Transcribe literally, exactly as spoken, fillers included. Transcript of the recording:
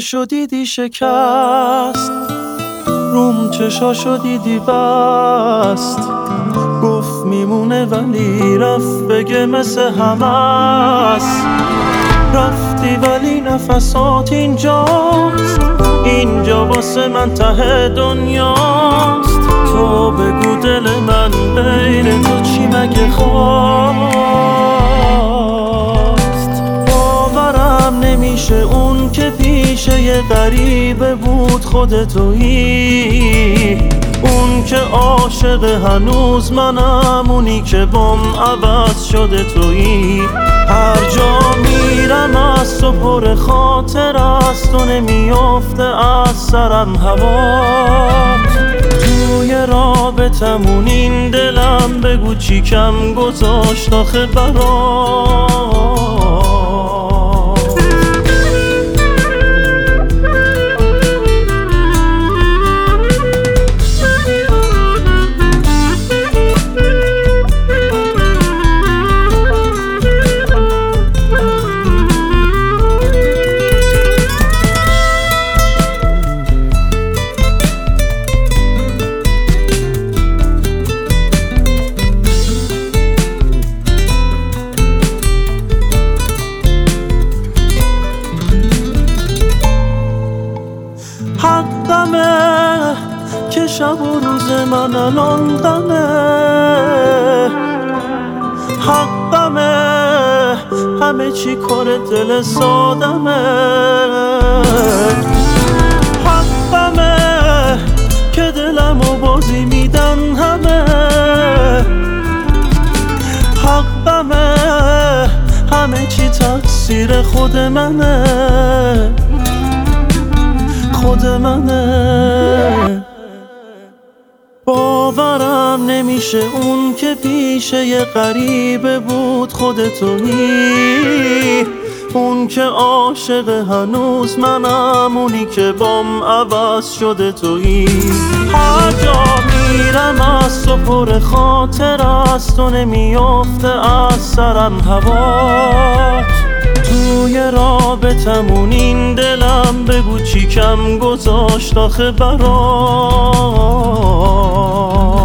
چشاشو دیدی شکست، روم چشاشو دیدی بست، گفت میمونه ولی رفت بگه مثل همست. رفتی ولی نفسات اینجاست، اینجا واسه من ته دنیاست. تو بگو دل من غیر تو چی مگه خواست؟ باورم نمیشه اون که پیشه یه غریبه بود خودتویی، اون که عاشق هنوز منم، اونی که بام عوض شده تویی. هر جا میرم از تو پر خاطر است و نمیافته از سرم هوا. توی رابطمون این دلم بگو چی کم گذاشت آخه برات. حقمه که شب و روز من الان غمه، حقمه همه چی کار دل سادمه، حقمه که دلمو بازی میدن همه، حقمه همه چی تقصیر خود منه، خود منه. باورم نمیشه اون که پیشه یه غریبه بود خودتویی، اون که عاشق هنوز منم، اونی که بام عوض شده تویی. هر جا میرم از تو پر خاطر است و نمیافته از سرم هوات. توی رابطمون این دلم بگو چی کم گذاشت آخه برات.